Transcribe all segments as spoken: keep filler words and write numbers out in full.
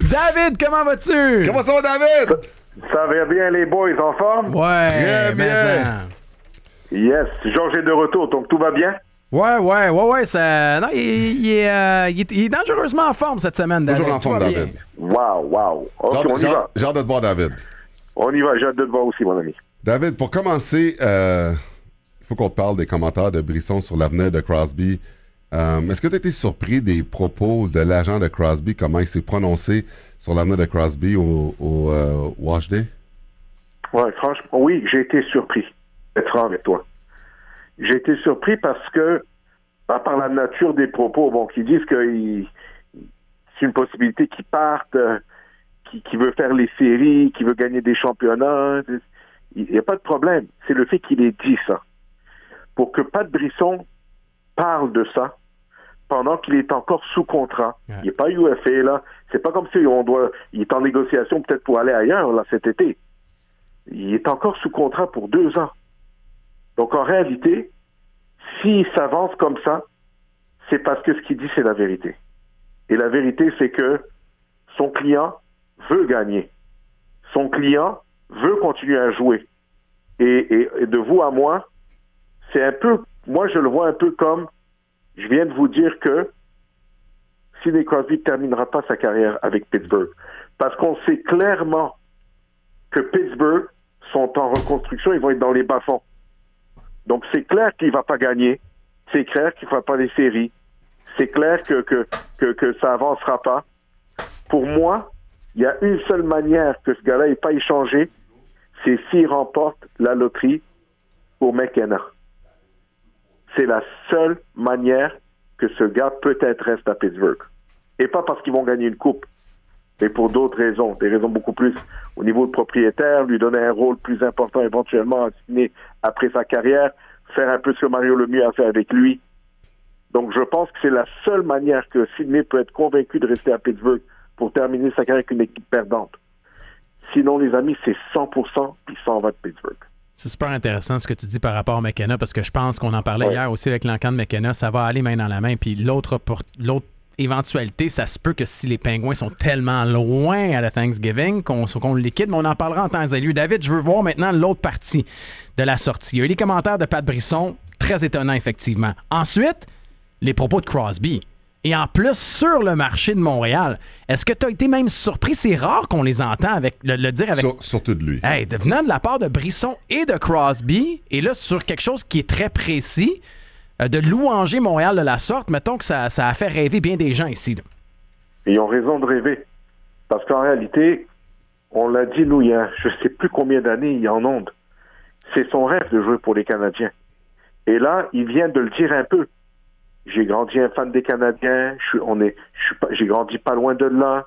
David, comment vas-tu? Comment ça va, David? Ça va bien, les boys, en forme? Ouais, Très bien. mais, Yes, Georges est de retour, donc tout va bien? Ouais, ouais, ouais, ouais, ça... Non, il, il est, euh, il, est, il est dangereusement en forme cette semaine, David. Toujours en forme, Tout va David. bien. Wow, wow. OK, J'ai hâte- on y j'ai va. hâte- J'ai hâte de te voir, David. On y va, j'ai hâte de te voir aussi, mon ami. David, pour commencer, euh, il faut qu'on te parle des commentaires de Brisson sur l'avenir de Crosby. Euh, est-ce que tu as été surpris des propos de l'agent de Crosby, comment il s'est prononcé sur l'avenir de Crosby au, au euh, Wash Day? Ouais, franchement, oui, j'ai été surpris d'être franc avec toi. J'ai été surpris parce que, pas par la nature des propos, bon, qui disent que il, c'est une possibilité qu'il parte, euh, qui, qui veut faire les séries, qui veut gagner des championnats. Il n'y a pas de problème. C'est le fait qu'il ait dit ça. Pour que Pat Brisson parle de ça pendant qu'il est encore sous contrat. Ouais. Il n'est pas U F A, là. C'est pas comme si on doit. Il est en négociation peut-être pour aller ailleurs, là, cet été. Il est encore sous contrat pour deux ans. Donc, en réalité, s'il s'avance comme ça, c'est parce que ce qu'il dit, c'est la vérité. Et la vérité, c'est que son client veut gagner. Son client veut continuer à jouer. Et, et, et de vous à moi, c'est un peu, moi je le vois un peu comme, je viens de vous dire que Sidney Crosby ne terminera pas sa carrière avec Pittsburgh. Parce qu'on sait clairement que Pittsburgh sont en reconstruction, ils vont être dans les bas-fonds. Donc c'est clair qu'il ne va pas gagner, c'est clair qu'il ne fera pas les séries, c'est clair que, que, que, que ça avancera pas. Pour moi, il y a une seule manière que ce gars-là n'ait pas échangé, c'est s'il remporte la loterie pour McKenna. C'est la seule manière que ce gars peut-être reste à Pittsburgh. Et pas parce qu'ils vont gagner une coupe, mais pour d'autres raisons, des raisons beaucoup plus au niveau de propriétaire, lui donner un rôle plus important éventuellement à signer après sa carrière, faire un peu ce que Mario Lemieux a fait avec lui. Donc je pense que c'est la seule manière que Sidney peut être convaincu de rester à Pittsburgh pour terminer sa carrière avec une équipe perdante. Sinon, les amis, c'est cent pour cent, puis il s'en va de Pittsburgh. C'est super intéressant ce que tu dis par rapport à McKenna, parce que je pense qu'on en parlait Ouais. hier aussi avec l'encan de McKenna, ça va aller main dans la main. Puis l'autre, pour, l'autre éventualité, ça se peut que si les Pingouins sont tellement loin à la Thanksgiving qu'on, qu'on le liquide, mais on en parlera en temps et lieu. David, je veux voir maintenant l'autre partie de la sortie. Il y a eu les commentaires de Pat Brisson, très étonnants effectivement. Ensuite, les propos de Crosby. Et en plus, sur le marché de Montréal, est-ce que tu as été même surpris? C'est rare qu'on les entend avec le, le dire avec... Sur- surtout de lui. Hey, venant de la part de Brisson et de Crosby, et là, sur quelque chose qui est très précis, euh, de louanger Montréal de la sorte, mettons que ça, ça a fait rêver bien des gens ici. Là. Ils ont raison de rêver. Parce qu'en réalité, on l'a dit, nous, il y a je ne sais plus combien d'années, il y a en ondes. C'est son rêve de jouer pour les Canadiens. Et là, il vient de le dire un peu. J'ai grandi un fan des Canadiens, je suis, on est, je suis pas, j'ai grandi pas loin de là.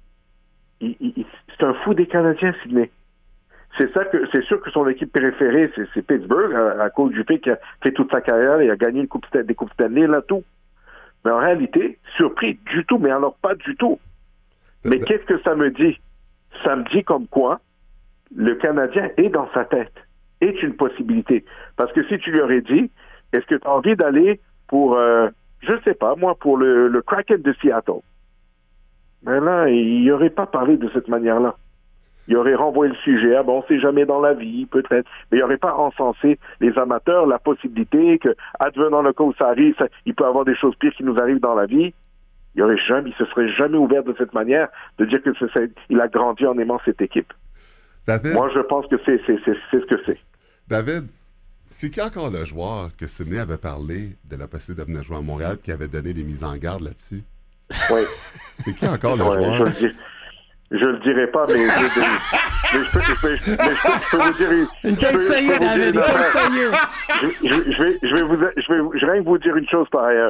Il, il, c'est un fou des Canadiens, Sidney. C'est ça que, c'est sûr que son équipe préférée, c'est, c'est Pittsburgh, à, à cause du fait qu'il a fait toute sa carrière et a gagné une coupe, des coupes Stanley, là, tout. Mais en réalité, surpris du tout, mais alors pas du tout. Mais qu'est-ce que ça me dit? Ça me dit comme quoi le Canadien est dans sa tête, est une possibilité. Parce que si tu lui aurais dit, est-ce que tu as envie d'aller pour, euh, je sais pas, moi, pour le, le Kraken de Seattle. Mais là, il n'aurait pas parlé de cette manière-là. Il aurait renvoyé le sujet, ah bon, c'est jamais dans la vie, peut-être. Mais il n'aurait pas encensé les amateurs, la possibilité que, advenant le cas où ça arrive, ça, il peut y avoir des choses pires qui nous arrivent dans la vie. Il aurait jamais, il se serait jamais ouvert de cette manière de dire que c'est, c'est, il a grandi en aimant cette équipe. David, Moi, je pense que c'est, c'est, c'est, c'est ce que c'est. David, c'est qui encore le joueur que Sidney avait parlé de la possibilité de venir jouer à Montréal qui avait donné des mises en garde là-dessus? Oui. C'est qui encore le Ouais, joueur? je le dis. Je le dirai pas, mais je, mais je, peux, je, peux, je, mais je, peux, je peux vous dire... une- Il t'a je peux- je essayé, peux vous dire David, une il t'a affaire. essayé. Je, je- je vais, je vais vous, je vais, je vais rien que vous dire une chose par ailleurs.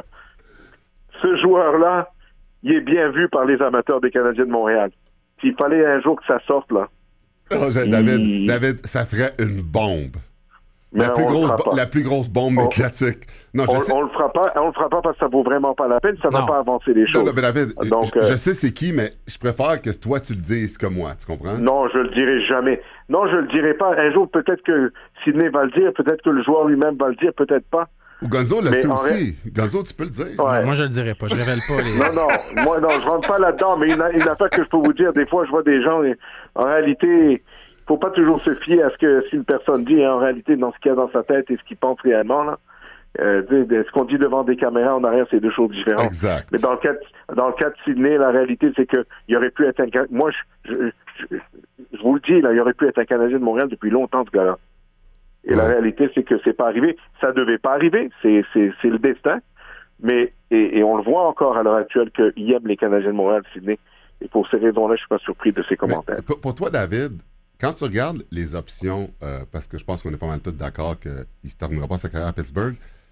Ce joueur-là, il est bien vu par les amateurs des Canadiens de Montréal. S'il fallait un jour que ça sorte, là, Oh, j'ai- David, Il- David, ça ferait une bombe. mais La plus, on le grosse, fera bo- pas. la plus grosse bombe On- médiatique. Non, je On, sais. on le fera pas, on le fera pas parce que ça vaut vraiment pas la peine, ça va Non. pas avancer les Non, choses. non, mais David, Donc, je, euh, je sais c'est qui, mais je préfère que toi tu le dises que moi, tu comprends? Non, je le dirai jamais. Non, je le dirai pas. Un jour, peut-être que Sidney va le dire, peut-être que le joueur lui-même va le dire, peut-être pas. Ou Gonzo le sait en aussi. Ré... Gonzo, tu peux le dire. Ouais. Moi, je le dirais pas. Je révèle pas les... Non, non. Moi, non, je rentre pas là-dedans. Mais une, une affaire que je peux vous dire, des fois, je vois des gens, et, en réalité, il faut pas toujours se fier à ce que si une personne dit, hein, en réalité, dans ce qu'il y a dans sa tête et ce qu'il pense réellement, là. Euh, ce qu'on dit devant des caméras en arrière, c'est deux choses différentes. Exact. Mais dans le cas de, dans le cas de Sydney, la réalité, c'est que il aurait pu être un... Moi, je, je, je, je vous le dis, là, il aurait pu être un Canadien de Montréal depuis longtemps, ce gars-là. Et ouais. La réalité, c'est que c'est pas arrivé. Ça devait pas arriver. C'est, c'est, c'est le destin. Mais, et, et on le voit encore à l'heure actuelle qu'il aime les Canadiens de Montréal, Sydney. Et pour ces raisons-là, je suis pas surpris de ses commentaires. Pour, pour toi, David, quand tu regardes les options, euh, parce que je pense qu'on est pas mal tous d'accord qu'il ne terminera pas sa carrière à Pittsburgh,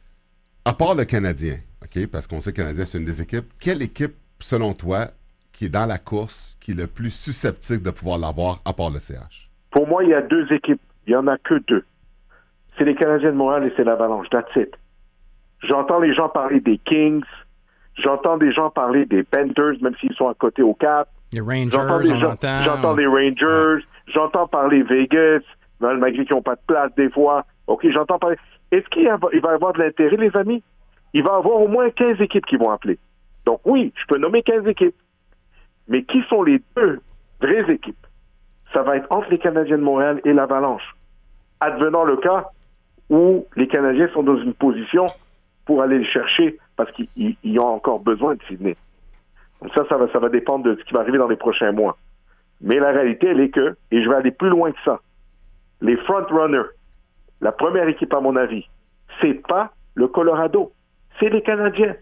à part le Canadien, OK, parce qu'on sait que le Canadien, c'est une des équipes, quelle équipe, selon toi, qui est dans la course, qui est le plus susceptible de pouvoir l'avoir, à part le C H? Pour moi, il y a deux équipes. Il n'y en a que deux. C'est les Canadiens de Montréal et c'est l'Avalanche. That's it. J'entends les gens parler des Kings. J'entends des gens parler des Panthers, même s'ils sont à côté au Cap. Les Rangers, j'entends des on gens, entend. J'entends les Rangers. Ouais. J'entends parler Vegas, malgré qu'ils n'ont pas de place des fois. OK, j'entends parler... Est-ce qu'il va y avoir de l'intérêt, les amis? Il va y avoir au moins quinze équipes qui vont appeler. Donc oui, je peux nommer quinze équipes. Mais qui sont les deux vraies équipes? Ça va être entre les Canadiens de Montréal et l'Avalanche. Advenant le cas où les Canadiens sont dans une position pour aller le chercher parce qu'ils ils, ils ont encore besoin de Sydney. Donc ça, ça va, ça va dépendre de ce qui va arriver dans les prochains mois. Mais la réalité, elle est que, et je vais aller plus loin que ça, les front-runners, la première équipe, à mon avis, c'est pas le Colorado, c'est les Canadiens.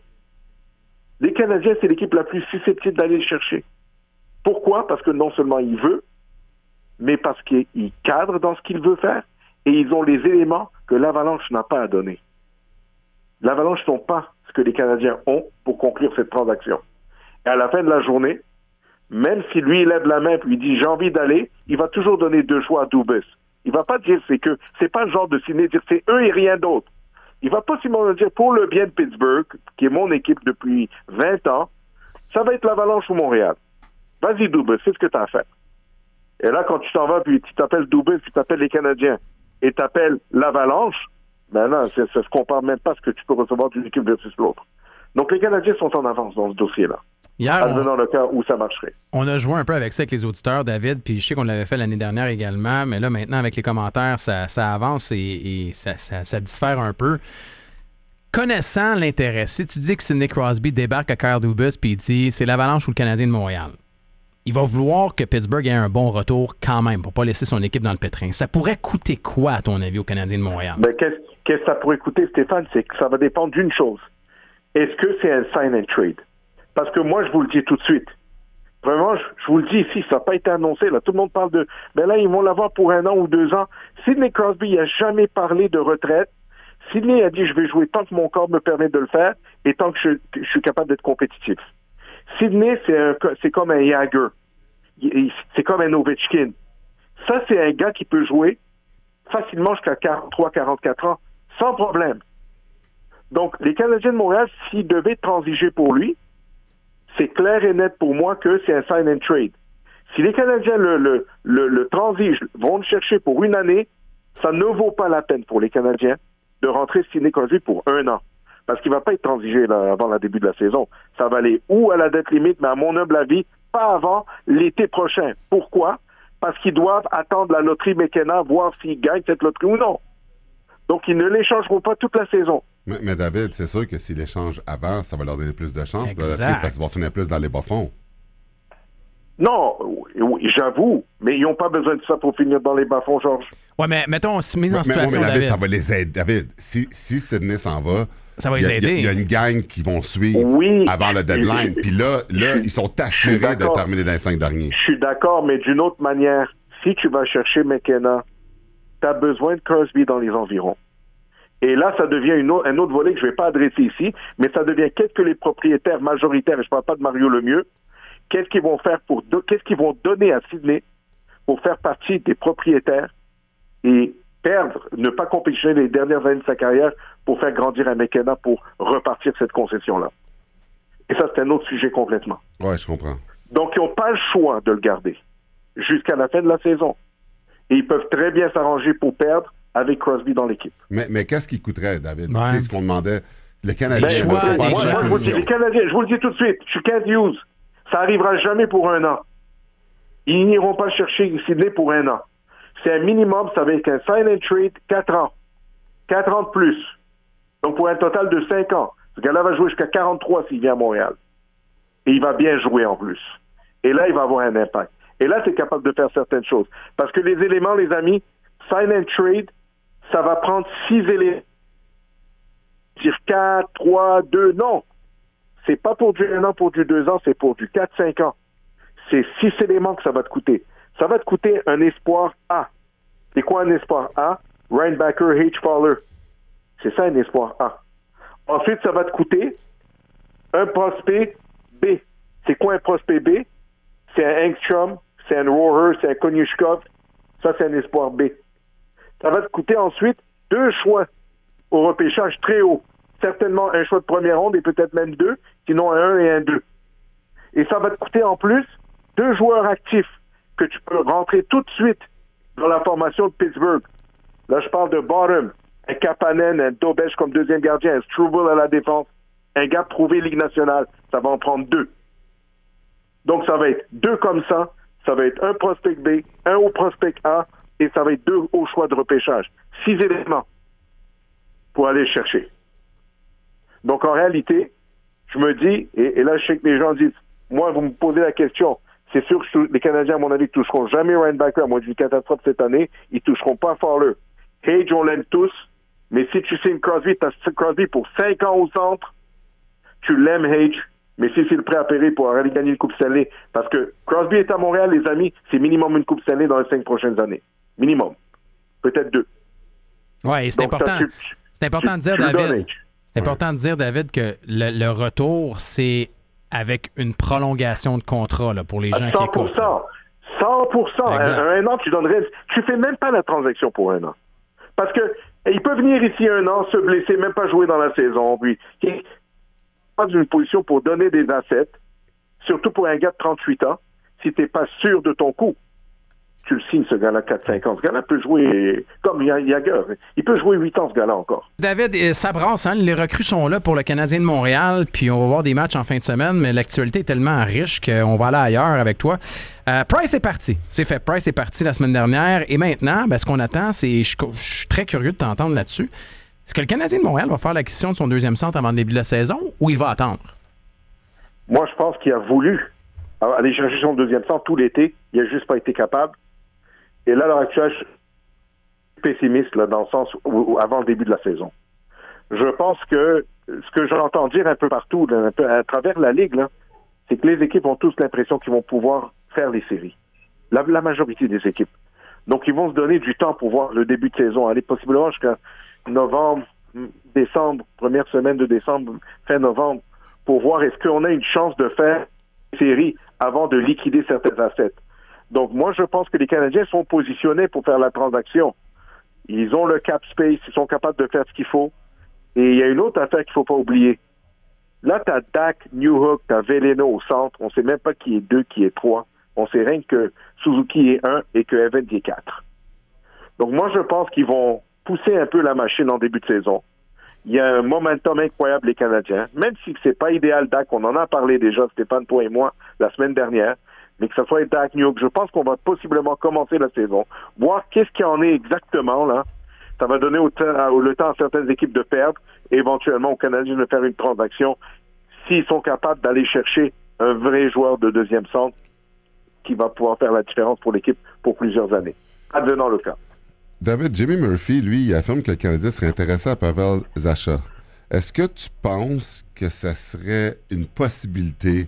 Les Canadiens, c'est l'équipe la plus susceptible d'aller le chercher. Pourquoi? Parce que non seulement il veut, mais parce qu'il cadre dans ce qu'il veut faire, et ils ont les éléments que l'Avalanche n'a pas à donner. L'Avalanche n'ont pas ce que les Canadiens ont pour conclure cette transaction. Et à la fin de la journée, même si lui, il lève la main et il dit « j'ai envie d'aller », il va toujours donner deux choix à Dubas. Il va pas dire c'est que, c'est pas le genre de ciné, dire c'est eux et rien d'autre. Il va pas simplement dire pour le bien de Pittsburgh, qui est mon équipe depuis vingt ans, ça va être l'Avalanche ou Montréal. Vas-y Dubas, c'est ce que tu as à faire. Et là, quand tu t'en vas, puis tu t'appelles Dubas, puis tu t'appelles les Canadiens, et tu t'appelles l'Avalanche, ben là, ça ne se compare même pas à ce que tu peux recevoir d'une équipe versus l'autre. Donc les Canadiens sont en avance dans ce dossier-là. Hier, advenant on, le cas où ça marcherait. On a joué un peu avec ça avec les auditeurs, David, puis je sais qu'on l'avait fait l'année dernière également, mais là, maintenant, avec les commentaires, ça, ça avance et, et ça, ça, ça diffère un peu. Connaissant l'intérêt, si tu dis que Sidney Crosby débarque à Kyle Dubas puis il dit c'est l'Avalanche ou le Canadien de Montréal, il va vouloir que Pittsburgh ait un bon retour quand même pour pas laisser son équipe dans le pétrin. Ça pourrait coûter quoi, à ton avis, au Canadien de Montréal? Ben, qu'est-ce, qu'est-ce que ça pourrait coûter, Stéphane? C'est que ça va dépendre d'une chose. Est-ce que c'est un sign and trade? Parce que moi, je vous le dis tout de suite. Vraiment, je, je vous le dis ici, ça n'a pas été annoncé. Là, tout le monde parle de... Ben là, ils vont l'avoir pour un an ou deux ans. Sidney Crosby n'a jamais parlé de retraite. Sidney a dit, je vais jouer tant que mon corps me permet de le faire et tant que je, je suis capable d'être compétitif. Sidney, c'est, un, c'est comme un Jagger. C'est comme un Ovechkin. Ça, c'est un gars qui peut jouer facilement jusqu'à quarante-trois quarante-quatre ans, sans problème. Donc, les Canadiens de Montréal, s'ils devaient transiger pour lui, c'est clair et net pour moi que c'est un sign and trade. Si les Canadiens le, le, le, le transigent, vont le chercher pour une année, ça ne vaut pas la peine pour les Canadiens de rentrer Sidney Crosby pour un an. Parce qu'il ne va pas être transigé là, avant le début de la saison. Ça va aller ou à la date limite, mais à mon humble avis, pas avant l'été prochain. Pourquoi? Parce qu'ils doivent attendre la loterie McKenna, voir s'ils gagnent cette loterie ou non. Donc, ils ne l'échangeront pas toute la saison. Mais, mais David, c'est sûr que s'ils l'échangent avant, ça va leur donner plus de chance. Exact. Parce qu'ils vont finir plus dans les bas-fonds. Non, oui, j'avoue, mais ils n'ont pas besoin de ça pour finir dans les bas-fonds, Georges. Ouais, mais mettons, mise en mais, situation, mais David, David. ça va les aider. David, si, si Sidney s'en va, ça va les aider. Il y, y a une gang qui vont suivre oui, avant le deadline. Puis là, là ils sont assurés de terminer dans les cinq derniers. Je suis d'accord, mais d'une autre manière, si tu vas chercher McKenna, tu as besoin de Crosby dans les environs. Et là, ça devient une autre, un autre volet que je ne vais pas adresser ici, mais ça devient qu'est-ce que les propriétaires majoritaires, et je ne parle pas de Mario Lemieux, qu'est-ce qu'ils vont faire pour, qu'est-ce qu'ils vont donner à Sidney pour faire partie des propriétaires et perdre, ne pas compétitionner les dernières années de sa carrière pour faire grandir un McKenna pour repartir cette concession-là. Et ça, c'est un autre sujet complètement. Ouais, je comprends. Donc, ils n'ont pas le choix de le garder jusqu'à la fin de la saison. Et ils peuvent très bien s'arranger pour perdre avec Crosby dans l'équipe. Mais, mais qu'est-ce qui coûterait, David? Ouais. Tu sais ce qu'on demandait. Le Canadien, Ben, moi, choix, pour les Moi, faire moi, je vous le dis, l'acquisition. les Canadiens, je vous le dis tout de suite, je suis Kent Hughes. Ça arrivera jamais pour un an. Ils n'iront pas chercher Sidney pour un an. C'est un minimum, ça va être un sign and trade, quatre ans. quatre ans de plus. Donc, pour un total de cinq ans. Ce gars-là va jouer jusqu'à quarante-trois s'il vient à Montréal. Et il va bien jouer en plus. Et là, il va avoir un impact. Et là, c'est capable de faire certaines choses. Parce que les éléments, les amis, sign and trade, ça va prendre six éléments. Dire quatre, trois, deux, non. C'est pas pour du un an, pour du deux ans, c'est pour du quatre, cinq ans. C'est six éléments que ça va te coûter. Ça va te coûter un espoir A. C'est quoi un espoir A? Reinbacker, H. Fowler. C'est ça un espoir A. Ensuite, ça va te coûter un prospect B. C'est quoi un prospect B? C'est un Engstrom, c'est un Roher, c'est un Konyushkov. Ça, c'est un espoir B. Ça va te coûter ensuite deux choix au repêchage très haut. Certainement un choix de première ronde et peut-être même deux, sinon un un et un deux. Et ça va te coûter en plus deux joueurs actifs que tu peux rentrer tout de suite dans la formation de Pittsburgh. Là, je parle de Bottom, un Kapanen, un Dobesh comme deuxième gardien, un Struble à la défense, un gars prouvé Ligue nationale. Ça va en prendre deux. Donc, ça va être deux comme ça. Ça va être un prospect B, un au prospect A, et ça va être deux au choix de repêchage. Six éléments pour aller chercher. Donc, en réalité, je me dis, et, et là, je sais que les gens disent, moi, vous me posez la question, c'est sûr que les Canadiens, à mon avis, ne toucheront jamais Reinbacker, à moins d'une catastrophe cette année, ils ne toucheront pas Fowler. Cage, on l'aime tous, mais si tu signes Crosby, tu as Crosby pour cinq ans au centre, tu l'aimes, Hage, mais si c'est le prêt à payer pour aller gagner une Coupe Stanley, parce que Crosby est à Montréal, les amis, c'est minimum une Coupe Stanley dans les cinq prochaines années. Minimum. Peut-être deux. Oui, c'est Donc, important. ça, tu, c'est important tu, de dire, tu David. donnes, C'est important de dire, David, que le, le retour, c'est avec une prolongation de contrat là, pour les gens qui écoutent. Là. cent pour cent. Un, un an, tu donnerais... Tu fais même pas la transaction pour un an. Parce que il peut venir ici un an, se blesser, même pas jouer dans la saison. Puis, il n'est pas dans une position pour donner des assets, surtout pour un gars de trente-huit ans, si tu n'es pas sûr de ton coup. Tu le signes, ce gars-là, quatre cinq ans. Ce gars-là peut jouer comme Jagger. Il peut jouer huit ans, ce gars-là, encore. David, ça brasse, hein? Les recrues sont là pour le Canadien de Montréal, puis on va voir des matchs en fin de semaine, mais l'actualité est tellement riche qu'on va aller ailleurs avec toi. Euh, Price est parti. C'est fait. Price est parti la semaine dernière. Et maintenant, ben, ce qu'on attend, c'est... Je, je suis très curieux de t'entendre là-dessus. Est-ce que le Canadien de Montréal va faire l'acquisition de son deuxième centre avant le début de la saison ou il va attendre? Moi, je pense qu'il a voulu aller chercher son deuxième centre tout l'été. Il n'a juste pas été capable. Et là, à l'heure actuelle, je suis pessimiste là, dans le sens où, où, avant le début de la saison. Je pense que ce que j'entends dire un peu partout, là, un peu à travers la Ligue, là, c'est que les équipes ont tous l'impression qu'ils vont pouvoir faire les séries. La, la majorité des équipes. Donc, ils vont se donner du temps pour voir le début de saison, aller possiblement jusqu'à novembre, décembre, première semaine de décembre, fin novembre, pour voir est-ce qu'on a une chance de faire des séries avant de liquider certains assets. Donc, moi, je pense que les Canadiens sont positionnés pour faire la transaction. Ils ont le cap space, ils sont capables de faire ce qu'il faut. Et il y a une autre affaire qu'il ne faut pas oublier. Là, tu as Dak, Newhook, tu as Veleno au centre. On ne sait même pas qui est deux, qui est trois. On sait rien que Suzuki est un et que Evans est quatre. Donc, moi, je pense qu'ils vont pousser un peu la machine en début de saison. Il y a un momentum incroyable, les Canadiens. Même si c'est pas idéal, Dak, on en a parlé déjà, Stéphane, toi et moi, la semaine dernière. Mais que ce soit Dak, Newhook, je pense qu'on va possiblement commencer la saison, voir qu'est-ce qu'il y en est exactement, là. Ça va donner au temps, le temps à certaines équipes de perdre et éventuellement aux Canadiens de faire une transaction s'ils sont capables d'aller chercher un vrai joueur de deuxième centre qui va pouvoir faire la différence pour l'équipe pour plusieurs années. Advenant le cas. David, Jimmy Murphy, lui, il affirme que le Canadien serait intéressé à Pavel Zacha. Est-ce que tu penses que ça serait une possibilité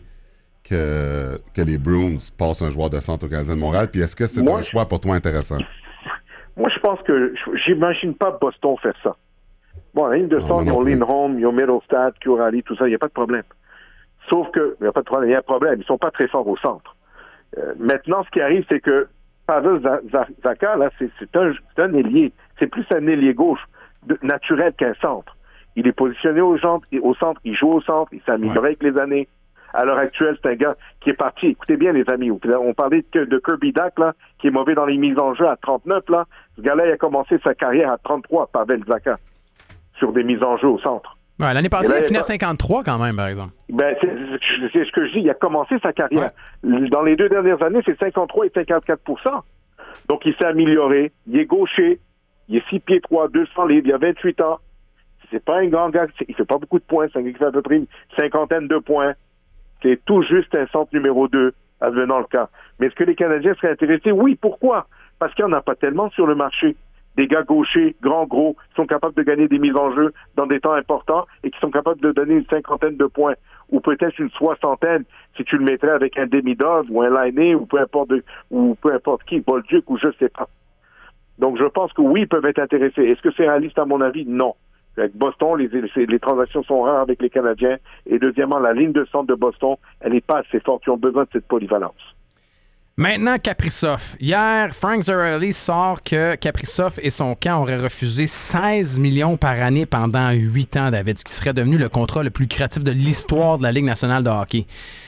que, que les Bruins passent un joueur de centre au Canadien de Montréal? Puis est-ce que c'est Moi, un choix pour toi intéressant? Moi, je pense que j'imagine pas Boston faire ça. Bon, la ligne de centre, ils ont Lindholm, ils ont Middlestad, Kurali, tout ça, il n'y a pas de problème. Sauf que, il n'y a pas de problème, il y a un problème, ils sont pas très forts au centre. Euh, maintenant, ce qui arrive, c'est que Pavel Zacha, là, c'est, c'est, un, c'est un ailier. C'est plus un ailier gauche de, naturel qu'un centre. Il est positionné au centre, au centre, il joue au centre, il s'est amélioré ouais. avec les années. À l'heure actuelle, c'est un gars qui est parti. Écoutez bien, les amis, on parlait de, de Kirby Dack, là, qui est mauvais dans les mises en jeu à trente-neuf, là. Ce gars-là, il a commencé sa carrière à trente-trois, Pavel Zacha, sur des mises en jeu au centre. Ouais, l'année passée, là, il a fini pas... à cinquante-trois quand même, par exemple. Ben, c'est, c'est ce que je dis. Il a commencé sa carrière. Ouais. Dans les deux dernières années, c'est cinquante-trois et cinquante-quatre pour cent. Donc, il s'est amélioré. Il est gaucher. Il est six pieds trois, deux cents livres. Il a vingt-huit ans. C'est pas un grand gars. Il fait pas beaucoup de points. C'est un gars qui fait à peu près une cinquantaine de points. C'est tout juste un centre numéro deux, advenant le cas. Mais est-ce que les Canadiens seraient intéressés? Oui. Pourquoi? Parce qu'il n'y en a pas tellement sur le marché. Des gars gauchers, grands, gros, qui sont capables de gagner des mises en jeu dans des temps importants et qui sont capables de donner une cinquantaine de points, ou peut-être une soixantaine, si tu le mettrais avec un demi-dove ou un liné, ou peu importe de, ou peu importe qui, Bolduc, ou je sais pas. Donc, je pense que oui, ils peuvent être intéressés. Est-ce que c'est réaliste, à mon avis? Non. Avec Boston, les, les, les transactions sont rares avec les Canadiens. Et deuxièmement, la ligne de centre de Boston, elle n'est pas assez forte. Ils ont besoin de cette polyvalence. Maintenant, Kaprizov. Hier, Frank Zarelli sort que Kaprizov et son camp auraient refusé seize millions par année pendant huit ans, David, ce qui serait devenu le contrat le plus lucratif de l'histoire de la Ligue nationale de hockey.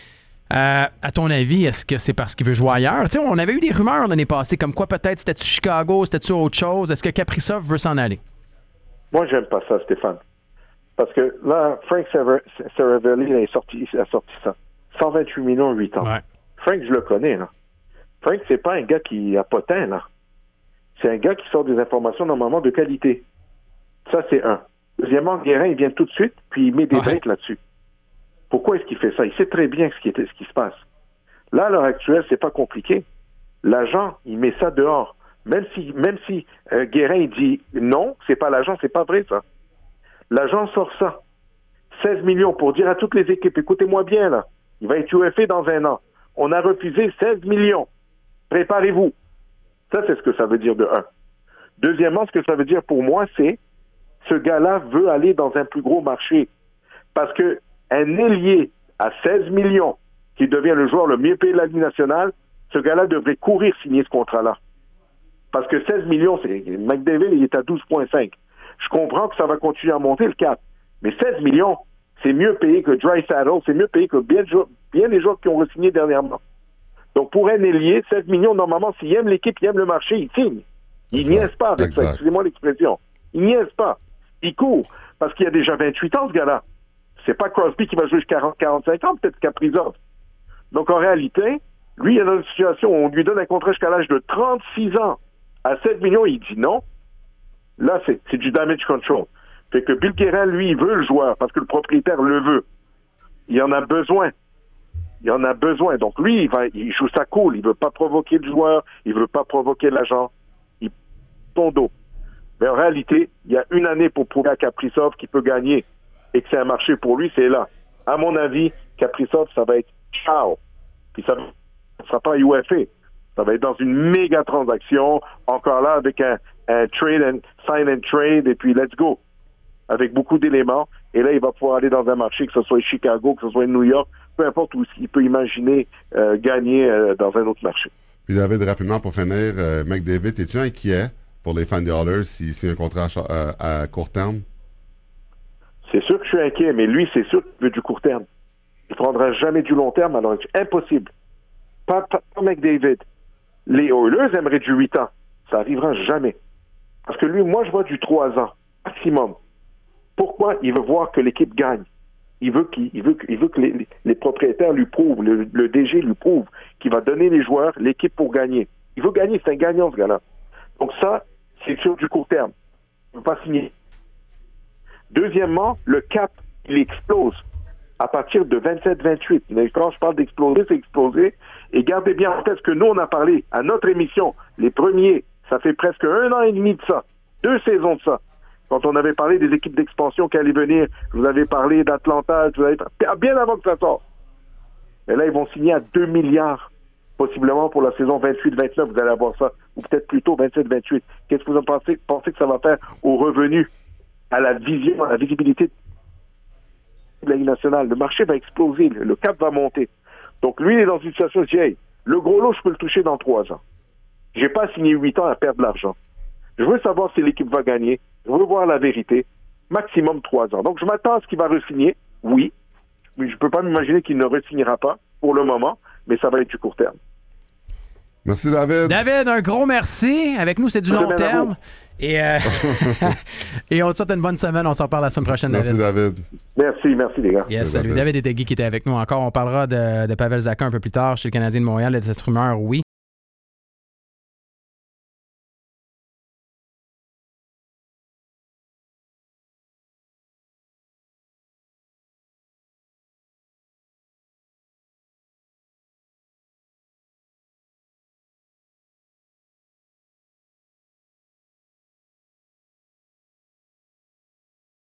Euh, à ton avis, est-ce que c'est parce qu'il veut jouer ailleurs? Tu sais, on avait eu des rumeurs l'année passée, comme quoi peut-être c'était-tu Chicago, c'était-tu autre chose. Est-ce que Kaprizov veut s'en aller? Moi, j'aime pas ça, Stéphane. Parce que là, Frank Saravelli a sorti, a sorti ça. cent vingt-huit millions, huit ans. Ouais. Frank, je le connais, là. Frank, c'est pas un gars qui a potin, là. C'est un gars qui sort des informations normalement de qualité. Ça, c'est un. Deuxièmement, Guérin, il vient tout de suite, puis il met des ouais. breaks là-dessus. Pourquoi est-ce qu'il fait ça? Il sait très bien ce qui, est, ce qui se passe. Là, à l'heure actuelle, c'est pas compliqué. L'agent, il met ça dehors. Même si, même si euh, Guérin, il dit non, c'est pas l'agent, c'est pas vrai, ça. L'agent sort ça. seize millions pour dire à toutes les équipes, écoutez-moi bien, là. Il va être U F A dans un an. On a refusé seize millions. Préparez-vous. Ça, c'est ce que ça veut dire de un. Deuxièmement, ce que ça veut dire pour moi, c'est ce gars-là veut aller dans un plus gros marché. Parce que un ailier à seize millions, qui devient le joueur le mieux payé de la Ligue nationale, ce gars-là devrait courir signer ce contrat-là. Parce que seize millions, c'est McDavid, il est à douze virgule cinq. Je comprends que ça va continuer à monter le cap. Mais seize millions, c'est mieux payé que Draisaitl, c'est mieux payé que bien, bien les joueurs qui ont re-signé dernièrement. Donc, pour un ailier, seize millions, normalement, s'il aime l'équipe, il aime le marché, il signe. Il niaise pas avec ça, excusez-moi l'expression. Il niaise pas. Il court. Parce qu'il y a déjà vingt-huit ans, ce gars-là. C'est pas Crosby qui va jouer jusqu'à quarante, quarante-cinq ans, peut-être Kaprizov. Donc, en réalité, lui, il est dans une situation où on lui donne un contrat jusqu'à l'âge de trente-six ans. À sept millions, il dit non. Là, c'est, c'est du damage control. Fait que Bill Guérin, lui, il veut le joueur parce que le propriétaire le veut. Il en a besoin. Il en a besoin. Donc, lui, il, va, il joue ça cool. Il veut pas provoquer le joueur. Il veut pas provoquer l'agent. Il ton dos. Mais en réalité, il y a une année pour prouver à Kaprizov qu'il peut gagner et que c'est un marché pour lui, c'est là. À mon avis, Kaprizov, ça va être ciao. Puis ça ne sera pas U F A. Ça va être dans une méga transaction, encore là, avec un, un trade and sign and trade, et puis let's go. Avec beaucoup d'éléments. Et là, il va pouvoir aller dans un marché, que ce soit Chicago, que ce soit New York, peu importe où il peut imaginer euh, gagner euh, dans un autre marché. Puis David, rapidement pour finir, euh, McDavid, es-tu inquiet pour les fans des Oilers si c'est un contrat à, à, à court terme? C'est sûr que je suis inquiet, mais lui, c'est sûr qu'il veut du court terme. Il ne prendra jamais du long terme, alors c'est impossible. Pas, pas, pas McDavid. Les Oilers aimeraient du huit ans. Ça n'arrivera jamais. Parce que lui, moi, je vois du trois ans, maximum. Pourquoi? Il veut voir que l'équipe gagne. Il veut, qu'il, il veut, il veut que les, les propriétaires lui prouvent, le, le D G lui prouve qu'il va donner les joueurs, l'équipe pour gagner. Il veut gagner, c'est un gagnant, ce gars-là. Donc ça, c'est sur du court terme. Il ne veut pas signer. Deuxièmement, le cap, il explose à partir de vingt-sept vingt-huit. Mais quand je parle d'exploser, c'est exploser. Et gardez bien en tête ce que nous, on a parlé à notre émission, les premiers, ça fait presque un an et demi de ça, deux saisons de ça. Quand on avait parlé des équipes d'expansion qui allaient venir, je vous avais parlé d'Atlanta, je vous avais parlé, bien avant que ça sorte. Et là, ils vont signer à deux milliards, possiblement pour la saison vingt-huit vingt-neuf, vous allez avoir ça, ou peut-être plutôt vingt-sept vingt-huit. Qu'est-ce que vous en pensez, pensez que ça va faire aux revenus, à la vision, à la visibilité de la Ligue nationale? Le marché va exploser, le cap va monter. Donc lui, il est dans une situation où il dit, hey, le gros lot, je peux le toucher dans trois ans. J'ai pas signé huit ans à perdre de l'argent. Je veux savoir si l'équipe va gagner. Je veux voir la vérité. Maximum trois ans. Donc, je m'attends à ce qu'il va re-signer. Oui. je peux pas m'imaginer qu'il ne re-signera pas pour le moment, mais ça va être du court terme. Merci, David. David, un gros merci. Avec nous, c'est du long terme. Et, euh, et on te souhaite une bonne semaine. On s'en reparle la semaine prochaine, merci, David. David. Merci, merci les gars. Yes, salut. David Etegui qui était avec nous encore. On parlera de, de Pavel Zacha un peu plus tard chez le Canadien de Montréal, de cette rumeur, oui.